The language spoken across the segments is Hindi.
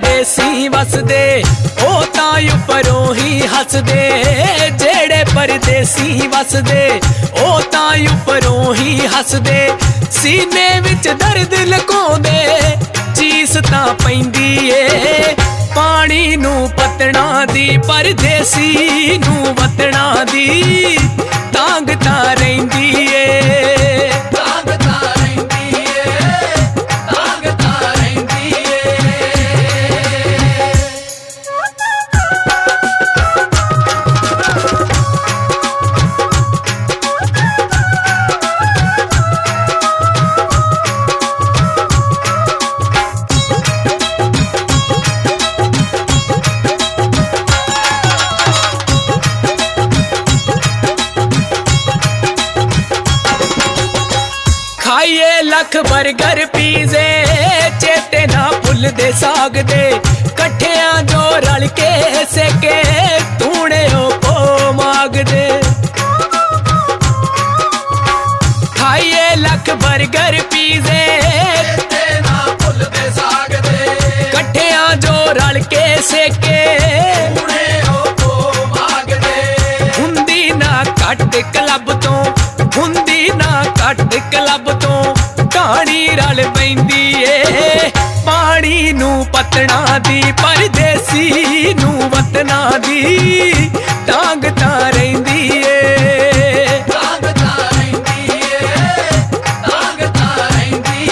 परदेसी वसदे ओ तां उपरों ही हसदे। जेड़े परदेसी वसदे ओ तां उपरों ही हसदे। सीने विच दर्द लुकाउंदे चीस तां पैंदी ए। पानी नू पत्तणा दी परदेसी नू वतणा दी तांग तां रहिंदी ए। तांग तां रहिंदी ए, तांग तां रहिंदी खाइए लख बर्गर पीजे चेते ना भुलदे साग दे। कट्ठियां जो रल के सेके तूने ओ पो मागदे। खाइए लख बर्गर पीजे चेते ना भुलदे साग दे। कट्ठियां जो रल के सेके तूने ओ पो मागदे। हुंदी ना घट क्लब तो हुंदी ना घट क्लब तो कहानी रल पैंदी ए। पानी नू पत्तणा दी परदेसी नू वतना दी तांग तां रहिंदी ए। तांग तां रहिंदी ए, तांग तां रहिंदी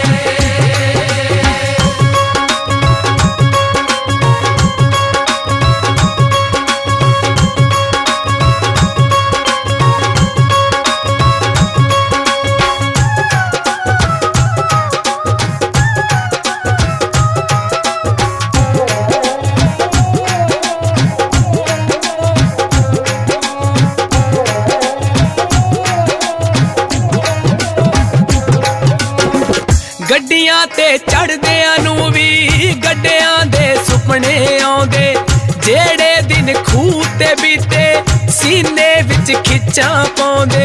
गड्डियां ते चढ़दियां नू भी गड्डियां दे सुपने आउंदे। जेड़े दिन खूह ते बीते सीने विच खिच्चां पाउंदे।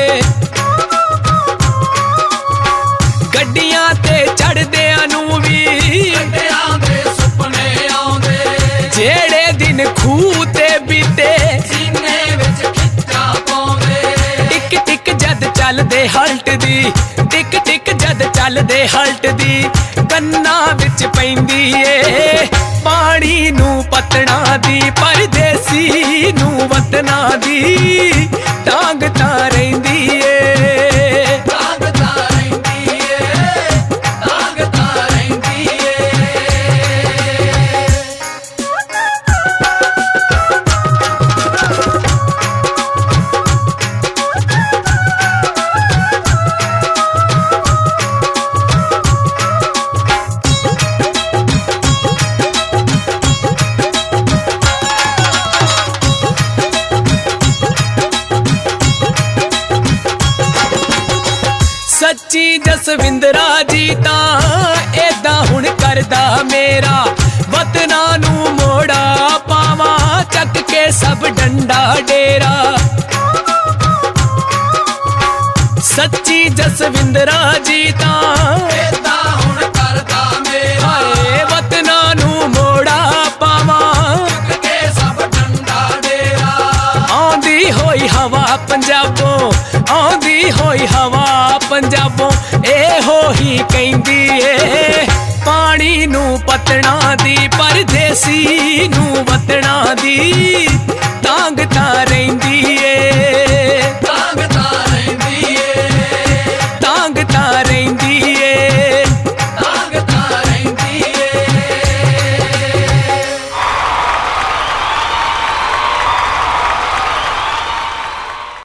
गड्डियां ते चढ़दियां नू भी गड्डियां दे सुपने आउंदे। जेड़े दिन खूह ते बीते सीने विच खिच्चां पाउंदे। टिक टिक जद चलदे हल्ट दी टिक टिक जद चलदे हल्ट दी कन्ना विच पैंदी ए। पानी नू पत्तणा दी परदेसी नू वतना दी तांग तां रहिंदी ए। तांग तां रहिंदी ए, तांग तां रहिंदी सच्ची जसविंदरा जी तां एदा हुण करदा मेरा। वतना नू मोड़ा पावा चक के सब डंडा डेरा। सच्ची जसविंदरा जी तां एदा हुण करदा मेरा। वतना नू मोड़ा पावा चक के सब डंडा डेरा। आंदी होई हवा पंजाबों आंदी होई हवा पंजाबों एहो ही कहंदी ए। पानी नू पत्तणा दी परदेसी नू वतणा दी तांग तां रहिंदी